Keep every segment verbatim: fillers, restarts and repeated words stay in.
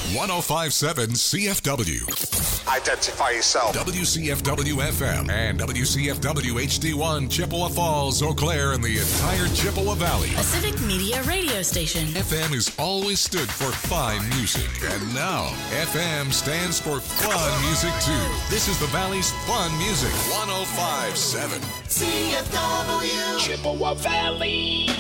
one oh five point seven C F W. Identify yourself. W C F W F M and W C F W H D one, Chippewa Falls, Eau Claire, and the entire Chippewa Valley. A civic media radio station. F M has always stood for fine music, and now F M stands for fun music too. This is the Valley's fun music. one oh five point seven C F W Chippewa Valley.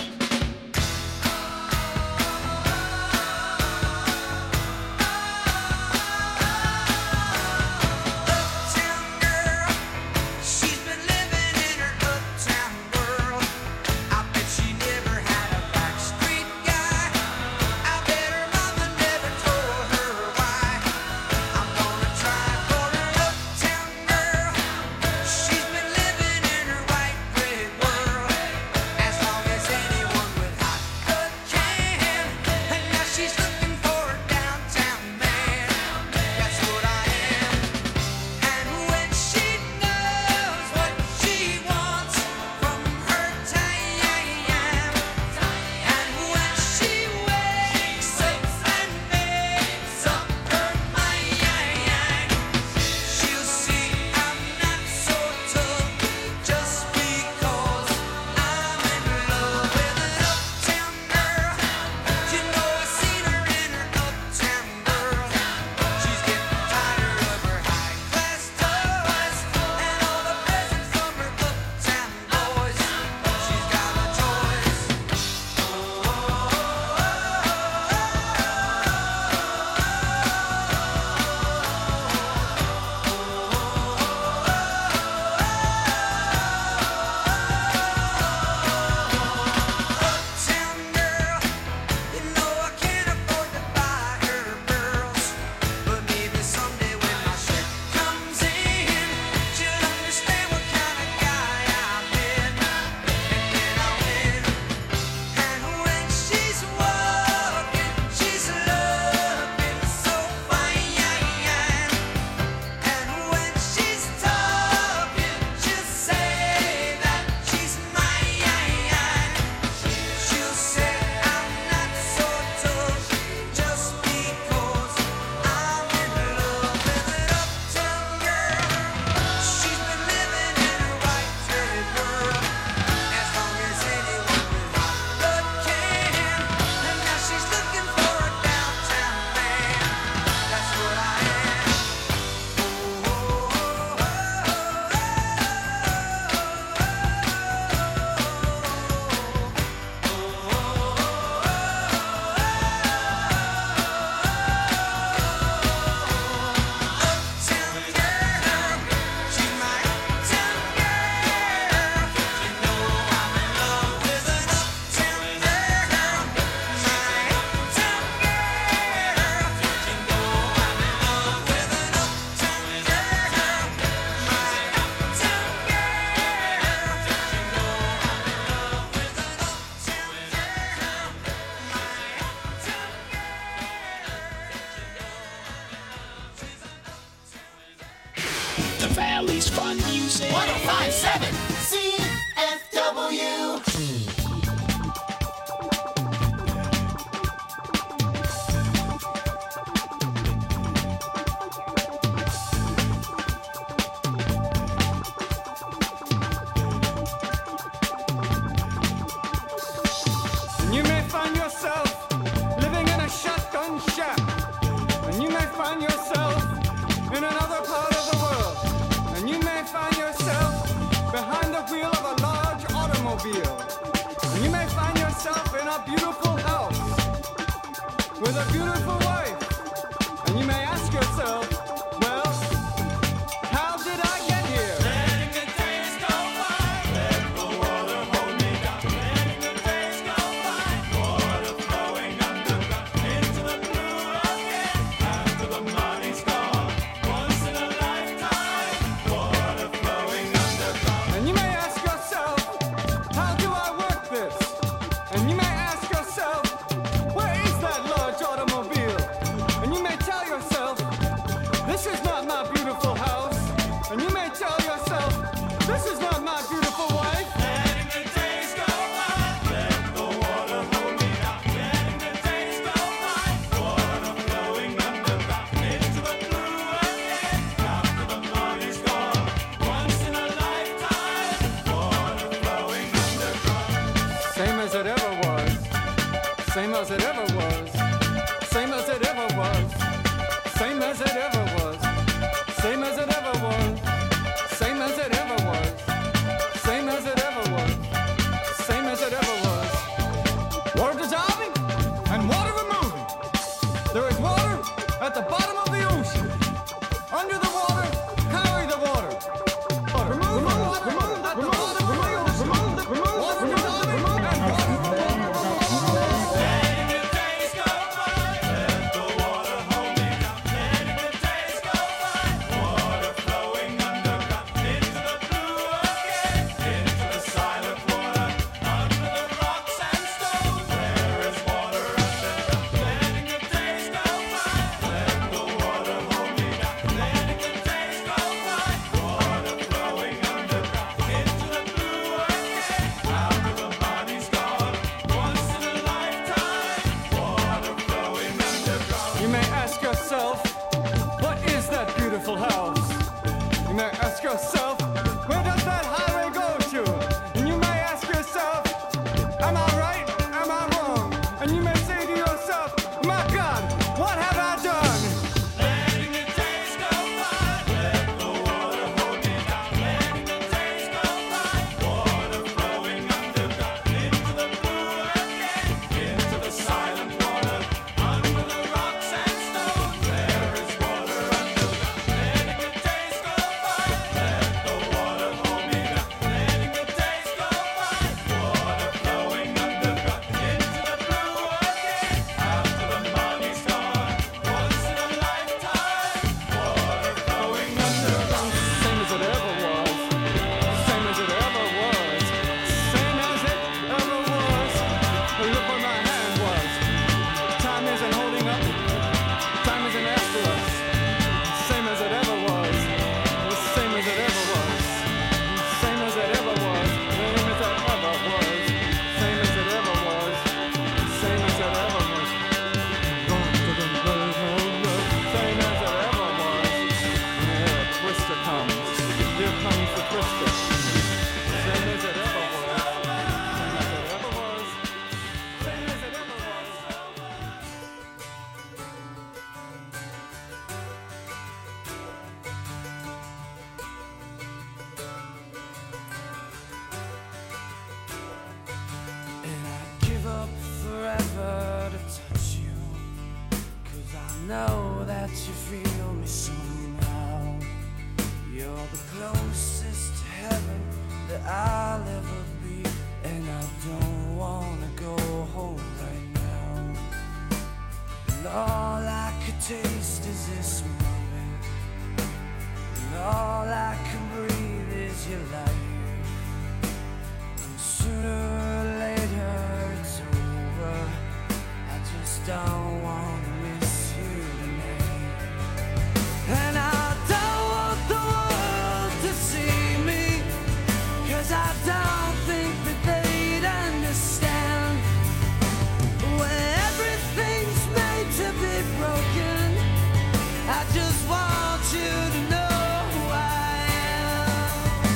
this moment, and all I can breathe is your light. And sooner or later it's over. I just don't want to miss you tonight. And I don't want the world to see me, 'cause I don't think that they'd understand. When everything's made to be broken, I just want you to know who I am.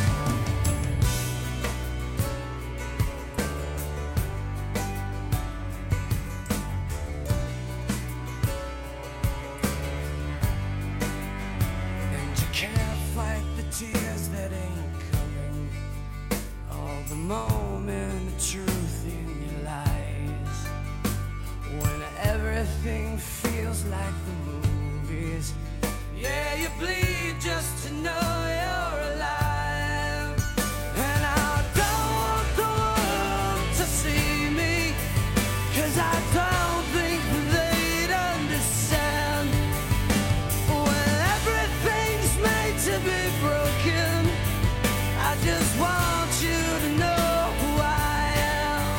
And you can't fight the tears that ain't coming, all the moment of truth in your lies. When everything feels like the movies, yeah, you bleed just to know you're alive. And I don't want the world to see me, 'cause I don't think they'd understand. When everything's made to be broken, I just want you to know who I am.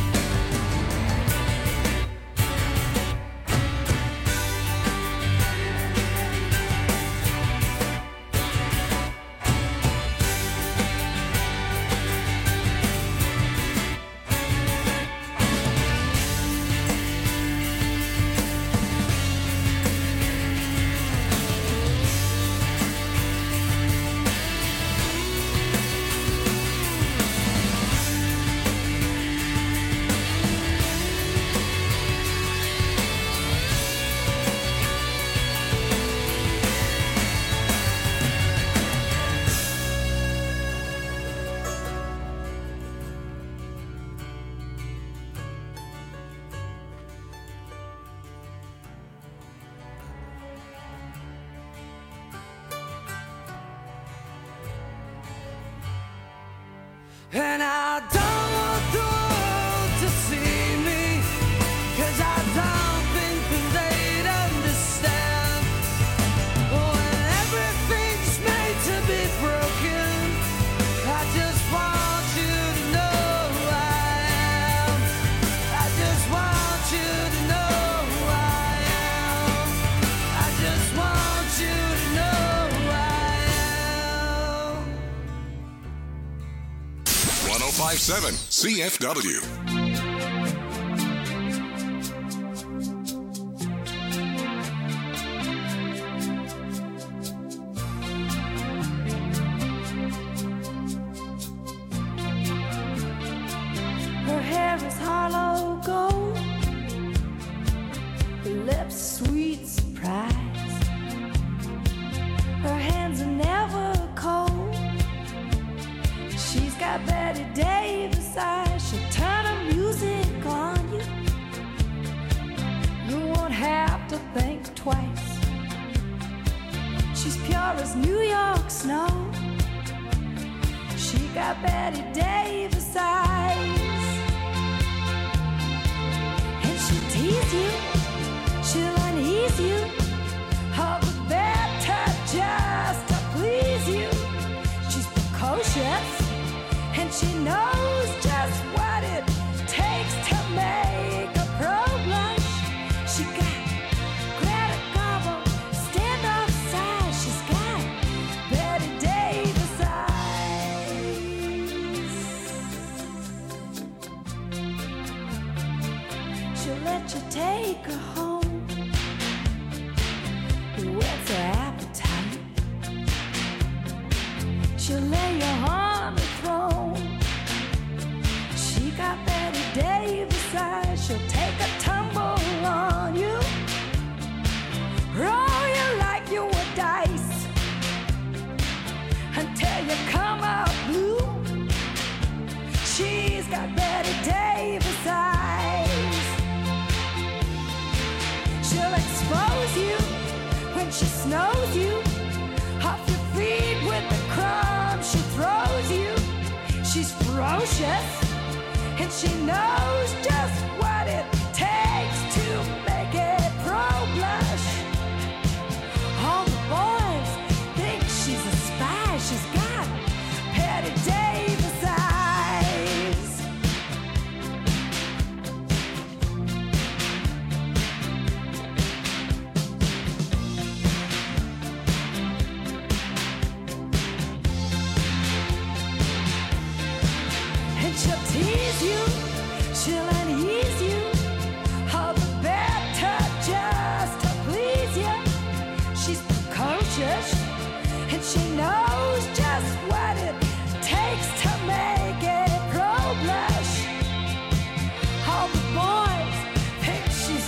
And I don't want the world to see me, 'cause I don't think that they'd understand. When everything's made to be broken, I just want you to know who I am. I just want you to know who I am. I just want you to know who I am. one oh five point seven C F W. Her hair is hollow gold, her lips sweet surprise. Her hands are never cold. She's got Betty Davis eyes. She'll turn her music on you. You won't have to think twice. She's pure as New York snow. She got Betty Davis eyes. And she'll tease you, she'll unease you, all the better just to please you. She's precocious, and she knows just what it takes to make a pro blush. She got Greta Garbo, stand off side. She's got Betty Davis eyes. She'll let you take her home. Whet's her appetite? She'll lay you on the throne. She got Betty Davis eyes. She'll take a tumble on you, roll you like you were dice, until you come out blue. She's got Betty Davis eyes. She'll expose you when she snows you off your feet with the crumbs she throws you. She's ferocious, and she knows just what it takes to make it pro blush.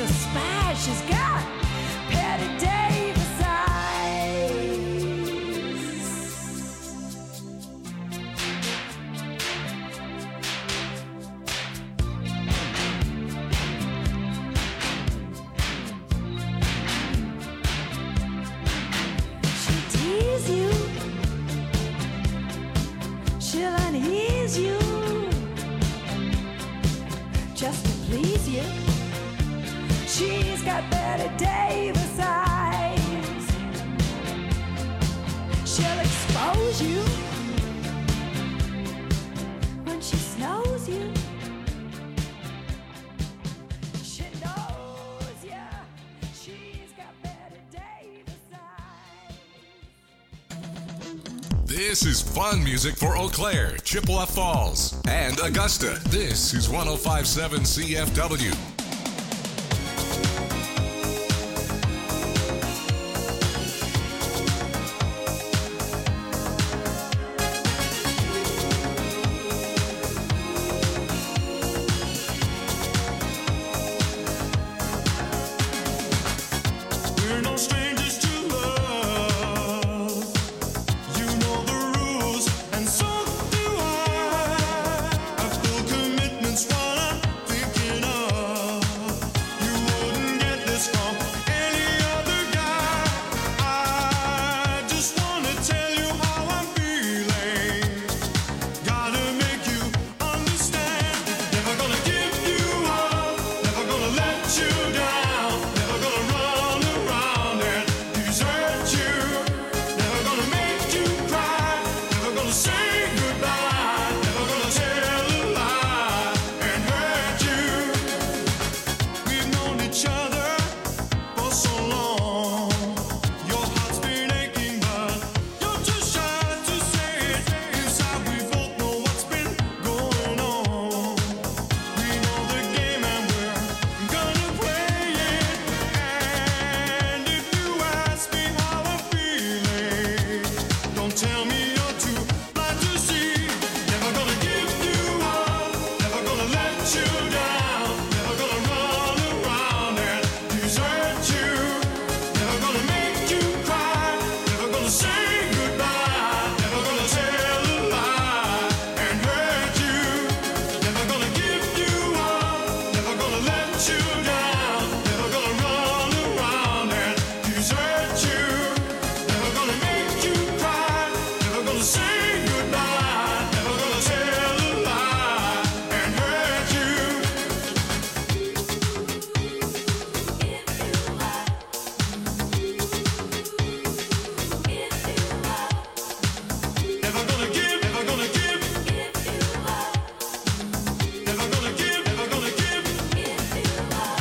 a spy. She's got Patty Davis eyes. She'll tease you, she'll unease you, just to please you. She's got Betty Davis eyes. She'll expose you when she snows you. She knows ya. She's got Betty Davis eyes. This is fun music for Eau Claire, Chippewa Falls, and Augusta. This is one oh five point seven C F W. We're no strangers to love. You know the rules, and so do I. I feel commitment's what I'm thinking of. You wouldn't get this from any other guy. I just wanna tell you how I'm feeling. Gotta make you understand. Never gonna give you up. Never gonna let you down. Never gonna run around and desert you. Never gonna make you cry. Never gonna say goodbye. Never gonna tell a lie and hurt you. We've known each other for so long. Your heart's been aching, but you're too shy to say it. Inside we both know what's been going on. We know the game and we're gonna play it. And if you ask me how I'm feeling, don't tell me you're too blind to see. Never gonna give you up. Never gonna let you down. Never gonna run around and desert you. Never gonna make you cry. Never gonna say goodbye. Never gonna tell a lie and hurt you. Never gonna give you up. Never gonna let you down. Never gonna run around and desert you. Never gonna make you cry. Never gonna say goodbye. Never gonna tell a lie and hurt you. Never gonna give, never gonna give. Never gonna give, never gonna give.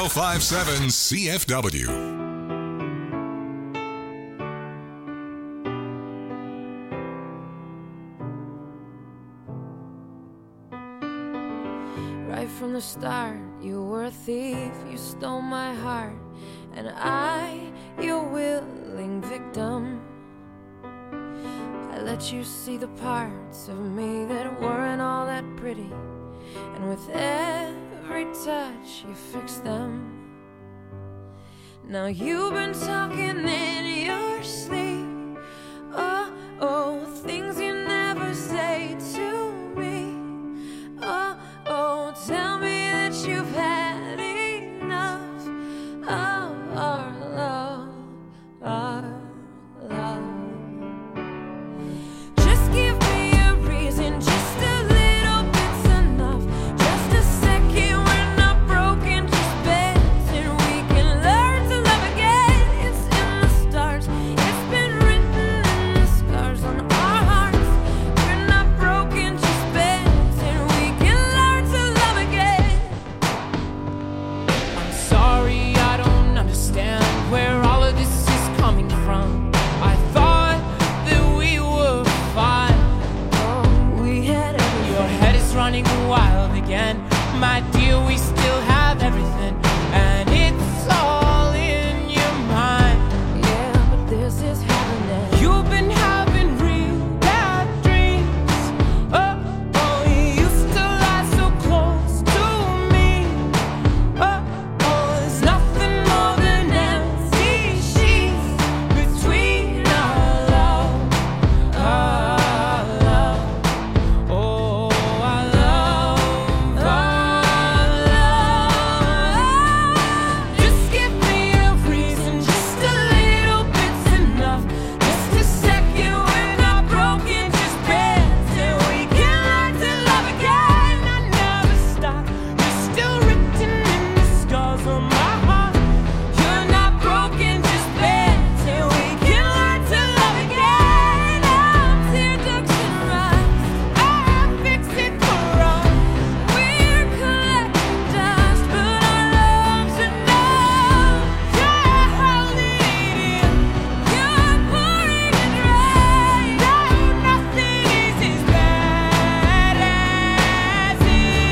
oh five point seven C F W. Right from the start, you were a thief, you stole my heart, and I, your willing victim. I let you see the parts of me that weren't all that pretty, and with every touch you fixed them. Now you've been talking in your sleep, oh, oh, things you never say to me. Oh, oh, tell me that you've had enough of our love, our love. Just give me a reason, just a little bit's enough. Just a second, we're not broken, just bends, and we can learn to love again. It's in the stars, it's been written in the scars on our hearts. We're not broken, just bends, and we can learn to love again. I'm sorry, I don't understand where all of this is coming from. I thought that we were fine. Oh, we had everything. Your head is running wild again. My dear, we still have everything, and it's all in your mind. Yeah, but this is happening. You've been having real bad dreams. Oh, oh, you used to lie so close to me. Oh, oh, there's nothing more than empty sheets between our love, our love. Oh, our love, our love. Just give me a reason, just a little bit's enough. Just a second, we're not broken, just bends, and we can learn to love again. I never stop, you're still written in the scars on my heart. You're not broken, just bends, and we can learn to love again. I'm tear ducts and rocks, I fix it for us. We're collecting dust, but our love's enough. You're holding it in, you're pouring it right. No, nothing is as bad as it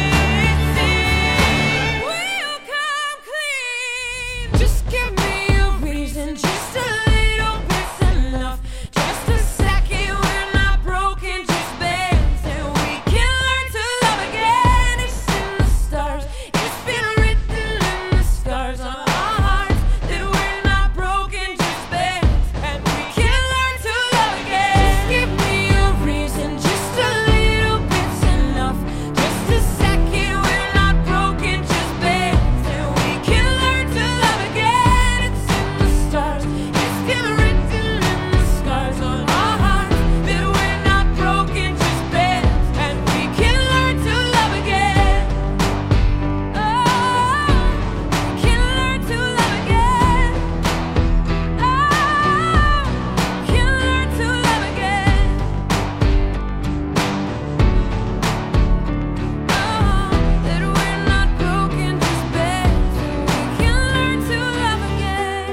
seems. We'll come clean. Just give me a reason, just a little bit's enough. Just a second, we're not broken, just bends, and we can learn to love again. It's in the stars, it's been written in the scars on our hearts that we're not broken, just bends, and we can learn to love again. Just give me a reason, just a little bit's enough. Just a second, we're not broken, just bends, and we can learn to love again. It's in the stars, it's been written in the scars on our hearts that we're not broken, just bends, and we can learn to love again. Oh, we can learn to love again. Oh, we can learn to love again. Oh, that we're not broken, just bends, and we can learn to love again.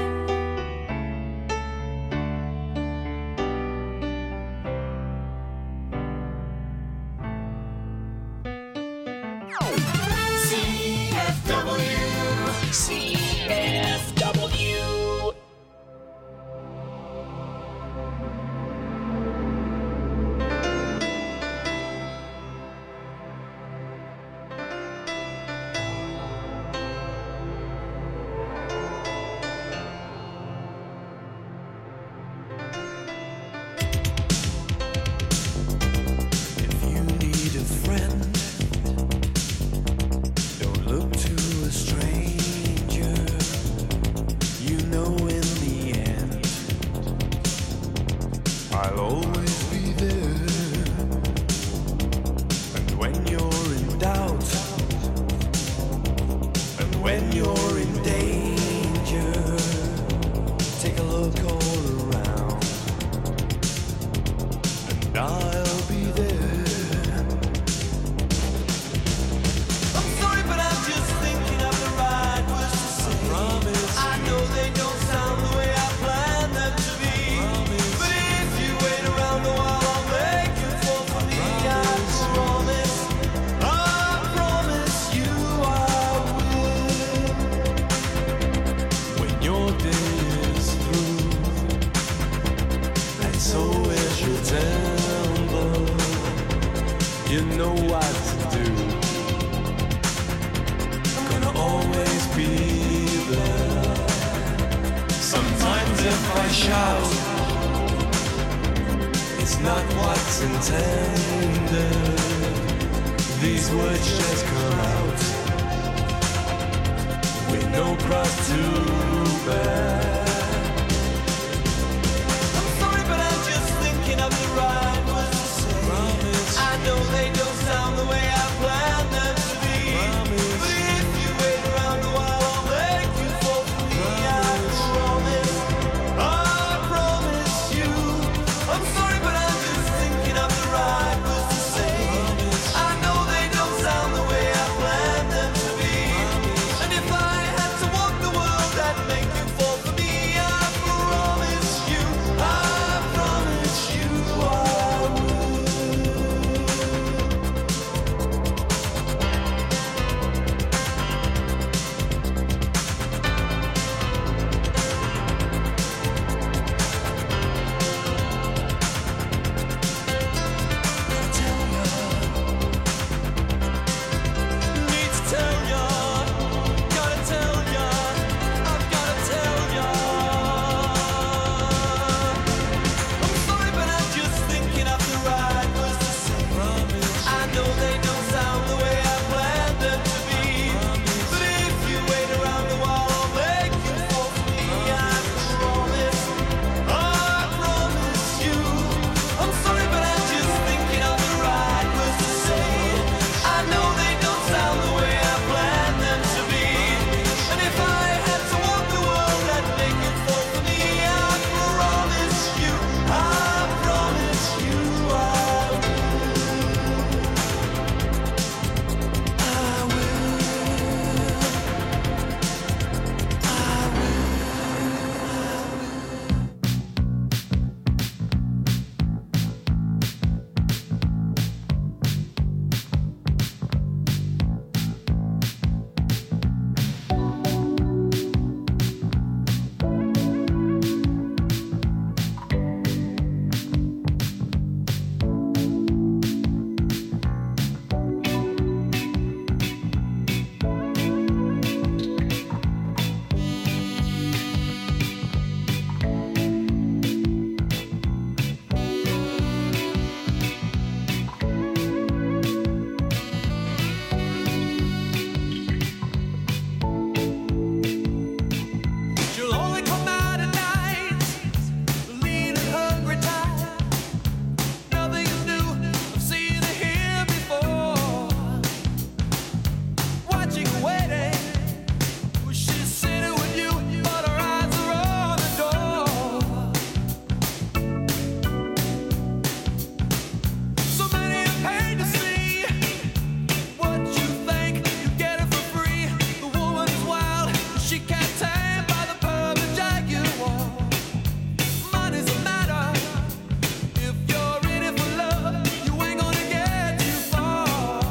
C F W. C F W. If you need a friend, September. You know what to do. Gonna always be there. Sometimes if I shout, it's not what's intended. These words just come out with no cross to bear. I'm sorry, but I'm just thinking of the right words to say. Promise. I know they don't sound the way I planned them to be. Promise. But if you wait around a while, I'll make you fall for me. Promise. I promise. I promise you. I'm sorry, but I'm just thinking of the right words to say. Promise. I know they don't sound the way I planned them to be. Promise. And if I had to walk the world, I'd make you fall for me. I promise you. I promise you I will. Need to tell ya, gotta tell ya, I've gotta tell ya. I'm sorry, but I'm just thinking of the right words to say. Promise. I know they don't sound the way I planned them to be. Promise. But if you wait around a while, I'll make you fall for me. I promise. I promise you. I'm sorry, but I'm just thinking of the right words to say. I know they don't sound the way I planned them to be. And if I had to walk the world, I'd make it fall for me. I promise you. I promise you I will. I will. I She'll only come out at night, lean and hungry tired. Nothing's new, I've seen her here before. Watching, waiting, she's sitting with you, but her eyes are on the door. So many are paid to see what you think you get it for free. The woman's wild, she can't tame by the perfect jaguar. Money's a matter. If you're in it for love, you ain't gonna get too far.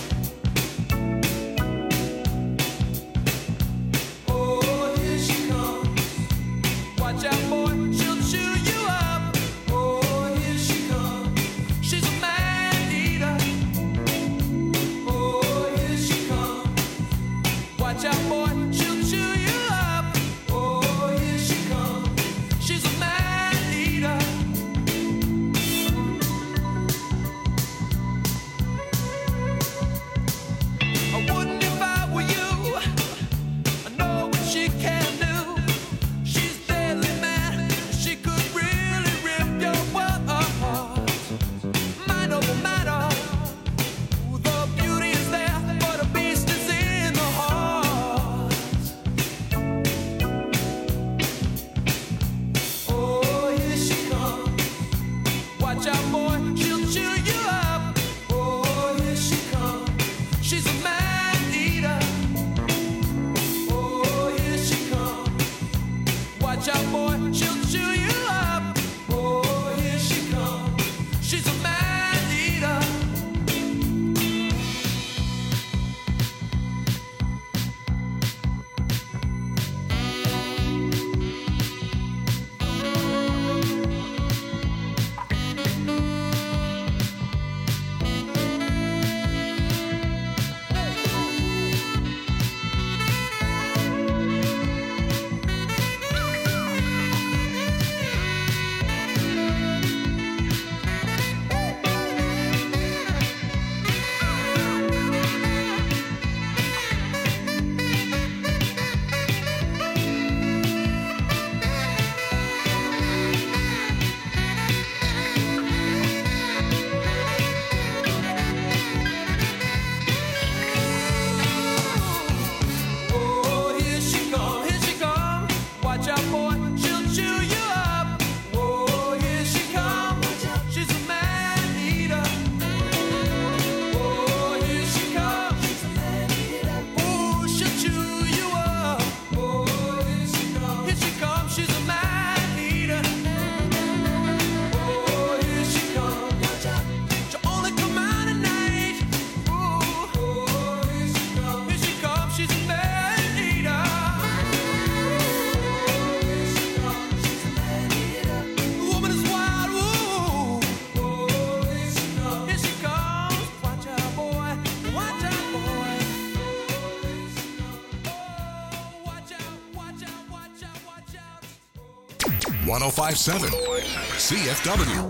Oh, here she comes. Watch out, boy, she'll chew you up. Oh, here she comes. She's a man eater. Oh, here she comes. Watch out, boy, she'll chew you up. Oh, here she comes. She's a man eater. I wouldn't if I were you. I know what she can do. She's deadly mad. She could really rip your world apart. Mind over matter. The beauty is there, but a beast is in the heart. Oh, here she comes. Watch out, boy, she'll chew you up. Oh, here she comes. She's a man eater. Oh, here she comes. Watch out, boy, she'll chew you up. Oh, here she comes. She's a man eater. one oh five point seven C F W.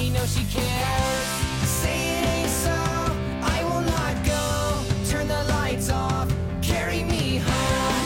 me know she cares. Say it ain't so, I will not go. Turn the lights off, carry me home.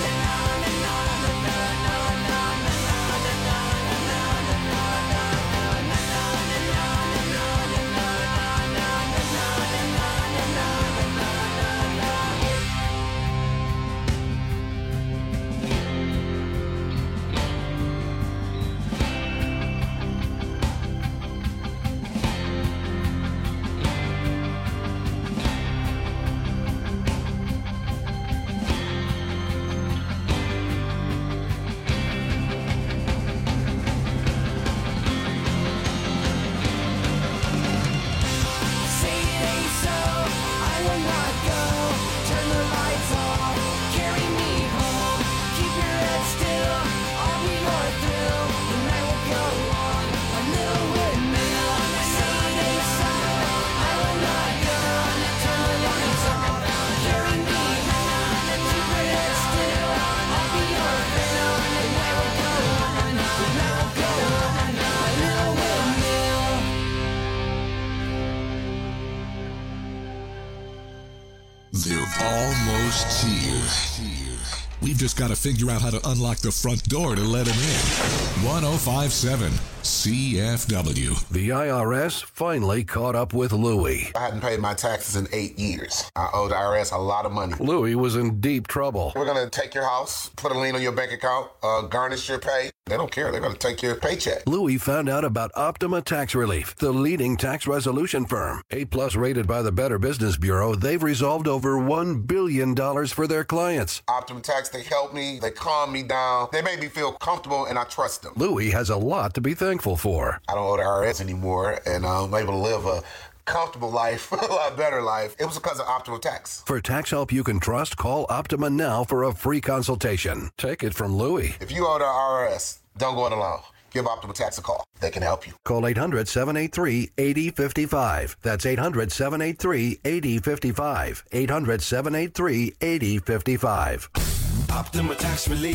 They're almost here. We've just got to figure out how to unlock the front door to let them in. one oh five point seven C F W. The I R S finally caught up with Louie. I hadn't paid my taxes in eight years. I owed the I R S a lot of money. Louie was in deep trouble. We're going to take your house, put a lien on your bank account, uh, garnish your pay. They don't care. They're going to take your paycheck. Louie found out about Optima Tax Relief, the leading tax resolution firm. A-plus rated by the Better Business Bureau, they've resolved over one billion dollars for their clients. Optima Tax, they help me. They calm me down. They make me feel comfortable, and I trust them. Louie has a lot to be thankful for. I don't owe the I R S anymore, and I'm able to live a comfortable life, a lot better life. It was because of Optima Tax. For tax help you can trust, call Optima now for a free consultation. Take it from Louie. If you owe the I R S, don't go it alone. Give Optima Tax a call. They can help you. Call eight hundred, seven eight three, eight oh five five. That's eight hundred, seven eight three, eight oh five five. eight hundred, seven eight three, eight oh five five. Optima Tax Relief.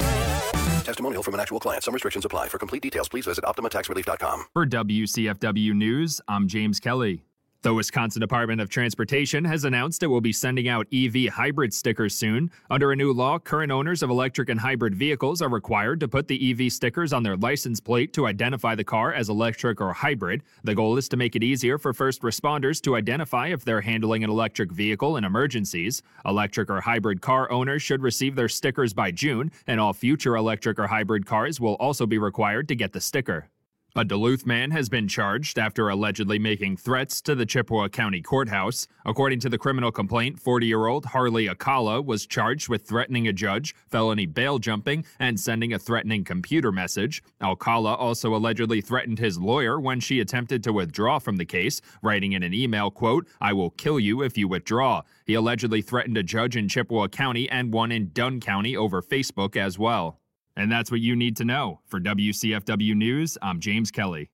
Testimonial from an actual client. Some restrictions apply. For complete details, please visit optima tax relief dot com. For W C F W News, I'm James Kelly. The Wisconsin Department of Transportation has announced it will be sending out E V hybrid stickers soon. Under a new law, current owners of electric and hybrid vehicles are required to put the E V stickers on their license plate to identify the car as electric or hybrid. The goal is to make it easier for first responders to identify if they're handling an electric vehicle in emergencies. Electric or hybrid car owners should receive their stickers by June, and all future electric or hybrid cars will also be required to get the sticker. A Duluth man has been charged after allegedly making threats to the Chippewa County Courthouse. According to the criminal complaint, forty-year-old Harley Akala was charged with threatening a judge, felony bail jumping, and sending a threatening computer message. Alcala also allegedly threatened his lawyer when she attempted to withdraw from the case, writing in an email, quote, "I will kill you if you withdraw." He allegedly threatened a judge in Chippewa County and one in Dunn County over Facebook as well. And that's what you need to know. For W C F W News, I'm James Kelly.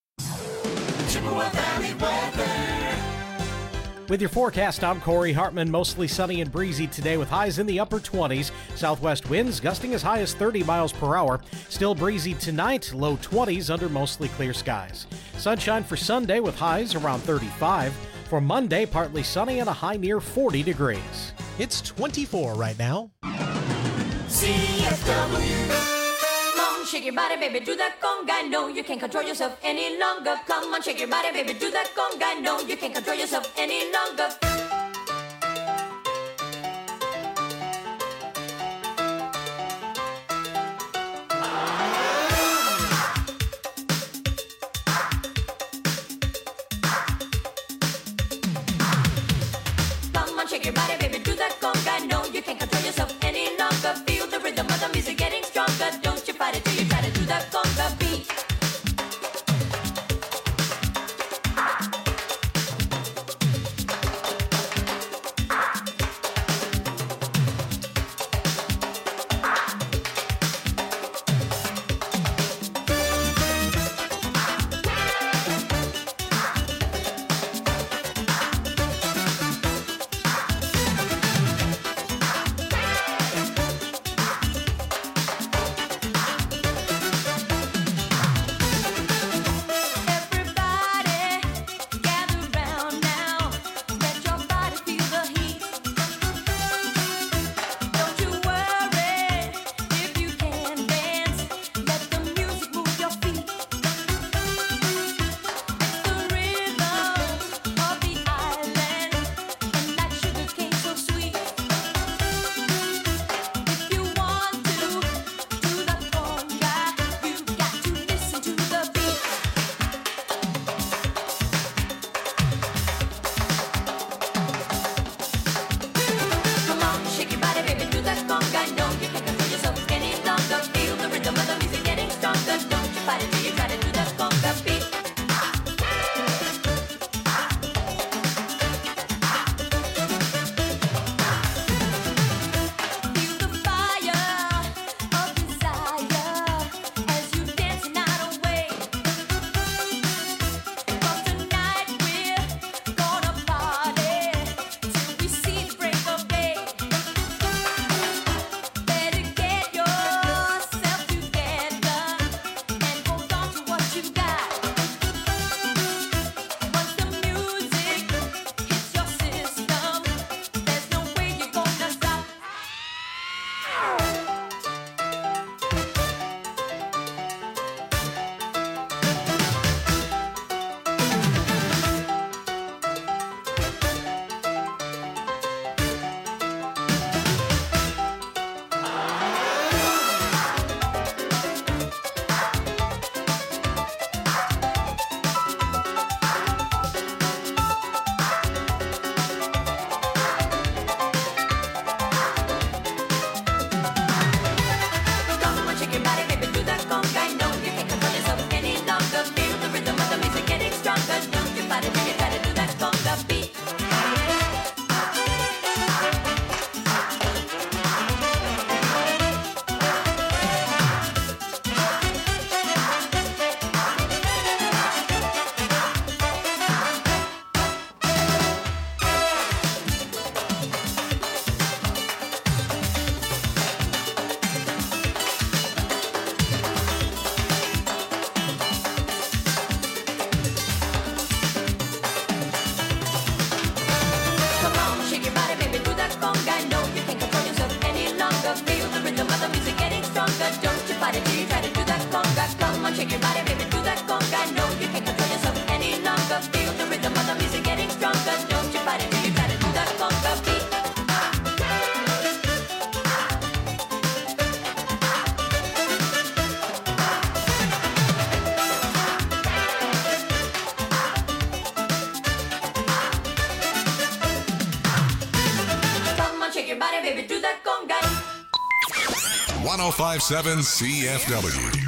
Chippewa Valley weather. With your forecast, I'm Corey Hartman. Mostly sunny and breezy today with highs in the upper twenties. Southwest winds gusting as high as thirty miles per hour. Still breezy tonight, low twenties under mostly clear skies. Sunshine for Sunday with highs around thirty-five. For Monday, partly sunny and a high near forty degrees. It's twenty-four right now. C F W. Shake your body, baby, do that conga. No, you can't control yourself any longer. Come on, shake your body, baby, do that conga. No, you can't control yourself any longer. Come on, shake your body, baby, do that conga. No, you can't control yourself any longer. Feel the rhythm of the music getting stronger. Don't you fight it till you try to do that conga beat. one oh five point seven C F W.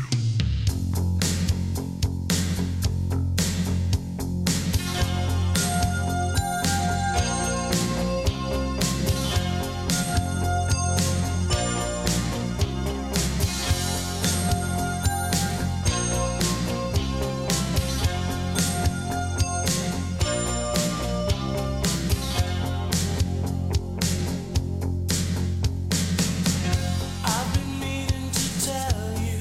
I've been meaning to tell you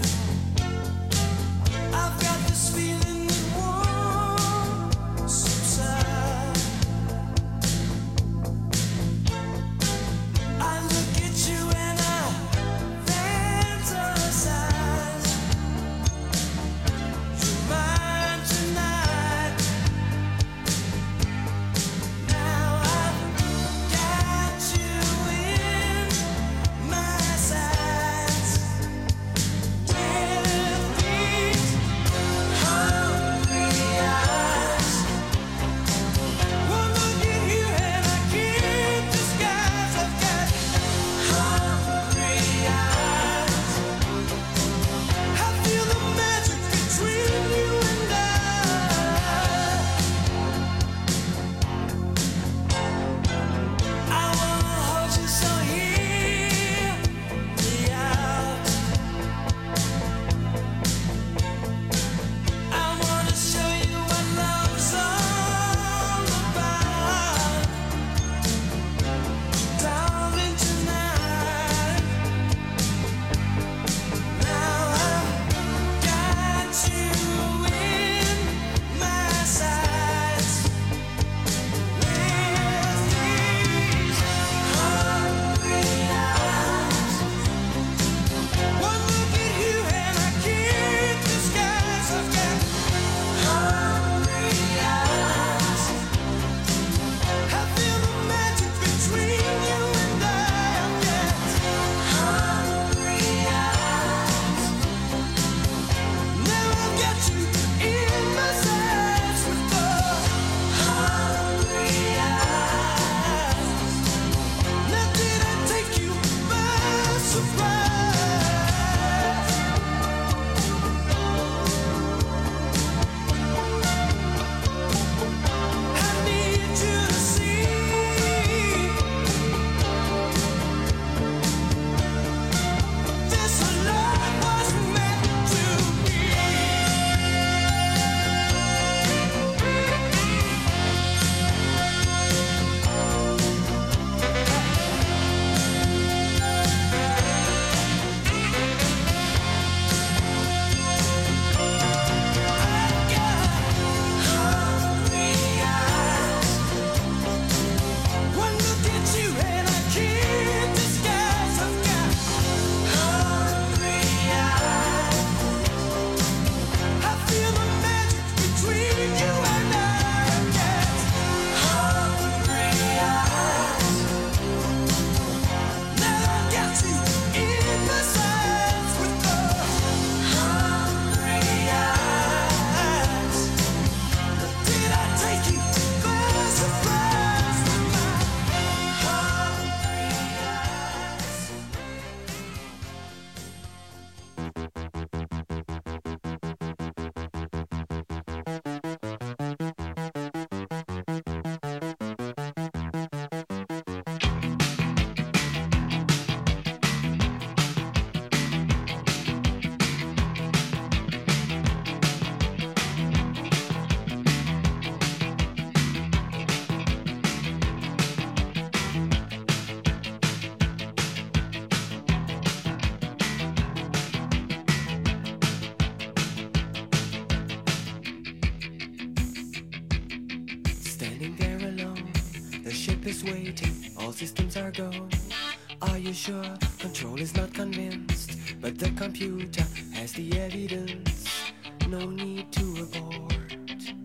is waiting, all systems are go. Are you sure? Control is not convinced, but the computer has the evidence. No need to abort.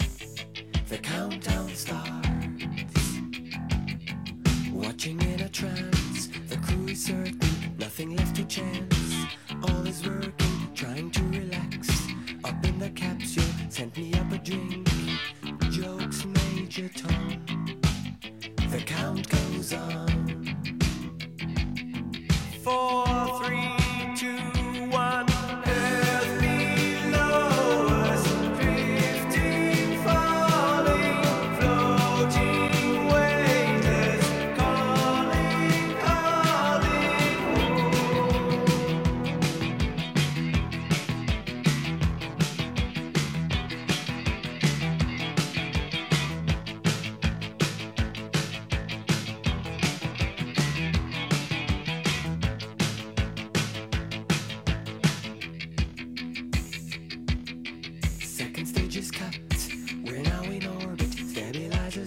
The countdown starts. Watching in a trance, the crew is certain, nothing left to chance. All is working, trying to relax. Up in the capsule, sent me up a drink. Jokes, Major Tom. The count goes on. Four, three, two,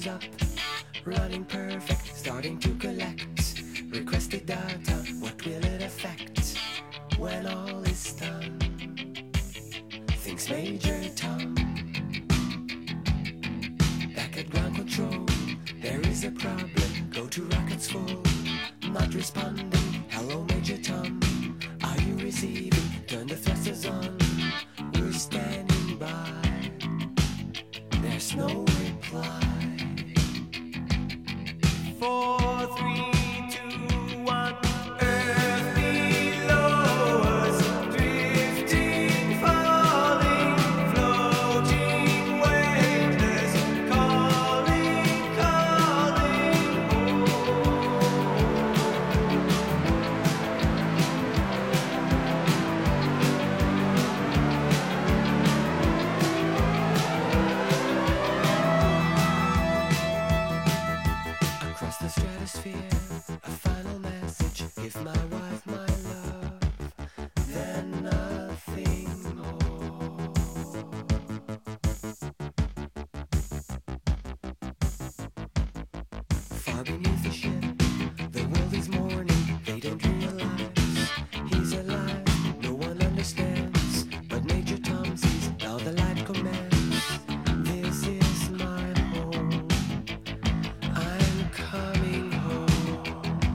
is up, running perfect, starting to collect requested data. What will it affect when all is done? Thinks Major Tom. Back at ground control, there is a problem. Go to rockets full, not responding. Hello, Major Tom. Are you receiving? Turn the thrusters on. We're standing by. There's no reply. Four, three, two, one. Earth below us, drifting, falling, floating, weightless, calling, calling home. Across the stratosphere, a final message. Give my wife my love, then nothing more. Far beneath the ship, the world is mourning. They don't realize he's alive. No one understands, but Major Tom sees now the light commands. This is my home. I'm coming home.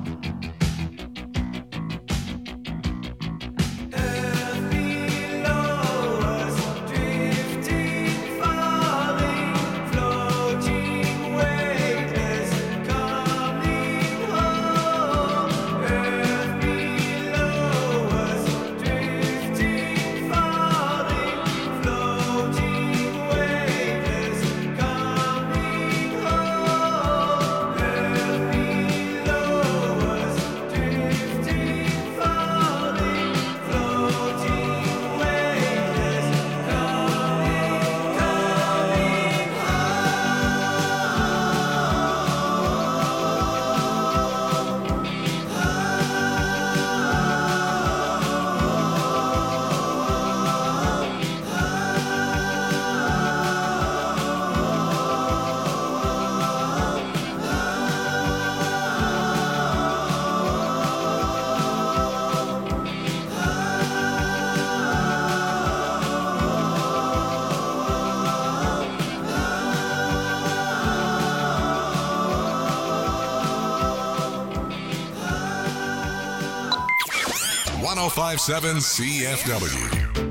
Earth below us, drifting, falling, floating, weightless, coming home. Earth below us, drifting, falling, floating, weightless, coming home. Earth below us, drifting, falling, floating, weightless, coming, coming one oh five point seven C F W.